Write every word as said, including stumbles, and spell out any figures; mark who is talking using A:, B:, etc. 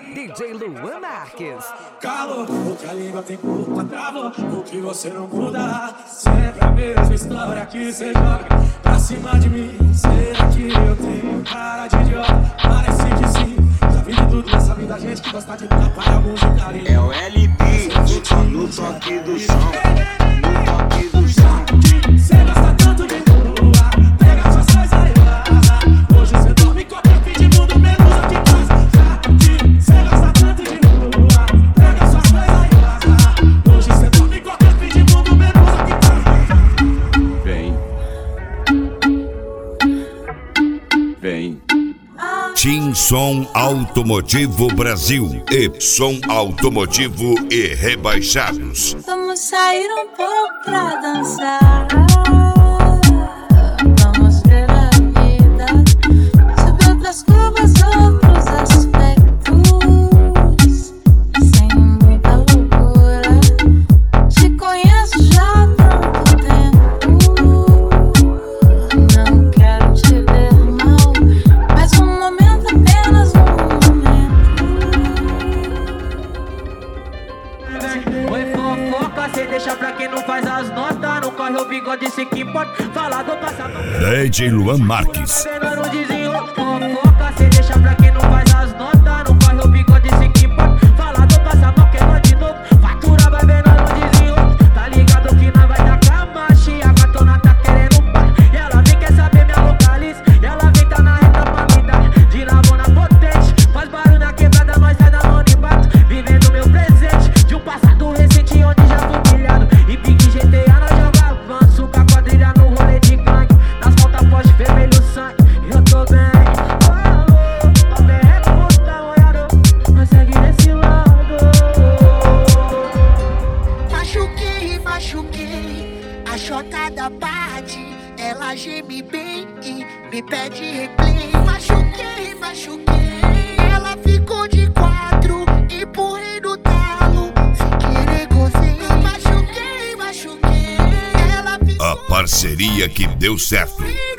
A: D J Luan Marques.
B: Calor, o que a língua tem culpa, travou, o que você não muda. Sempre a mesma história que você joga pra cima de mim. Será que eu tenho cara de idiota? Parece que sim. Já vi de tudo nessa vida, gente que gosta de tapar alguns de carinho.
C: É o L B, no toque do som, no toque do som.
B: Cê gosta tanto de lua, pega suas coisas e vaza. Hoje cê dorme com qualquer fim de mundo, menos aqui em casa. Cê gosta tanto de lua, pega suas coisas e vaza. Hoje cê dorme com qualquer fim de mundo, menos aqui em casa.
C: Vem, vem.
D: Tim Som Automotivo Brasil e Som Automotivo e Rebaixados.
E: Vamos sair um pouco pra dançar. Vamos ver a vida sob outras curvas, outros aspectos, sem muita loucura. Te conheço já há tanto tempo. Não quero te ver mal, mas um momento, apenas um momento.
F: Oi, fofoca, cê deixa pra quem não faz as notas. Não corre o bigode, se que pode falar do passado.
D: D J Luan Marques.
F: Não dizem fofoca, cê deixa pra quem não faz as notas. Não corre o bigode, se que pode falar do passado, que nós de novo. Fatura vai ver, nós não dizem. Tá ligado que nós vai tacar a marcha. A gatona tá querendo bar. E ela vem, quer saber minha localiza. E ela vem, tá na reta pra me dar. De lavona potente, faz barulho na quebrada, nós sai da mão e bate. Vivendo meu presente, de um passado recente onde já fui humilhado. E Big G T A nós joga avanço, com a quadrilha no rolê de gangue. Nas voltas forte, vermelho sangue, eu tô bem. Alô, pra ver é como tá olhado, nós segue desse lado.
G: Machuquei, machuquei, a chota da bate. Ela geme bem e me pede replay. Machuquei, machuquei, ela ficou de quatro, empurrei no talo, sem querer gozei. Machuquei, machuquei, ela ficou.
D: A parceria que deu certo.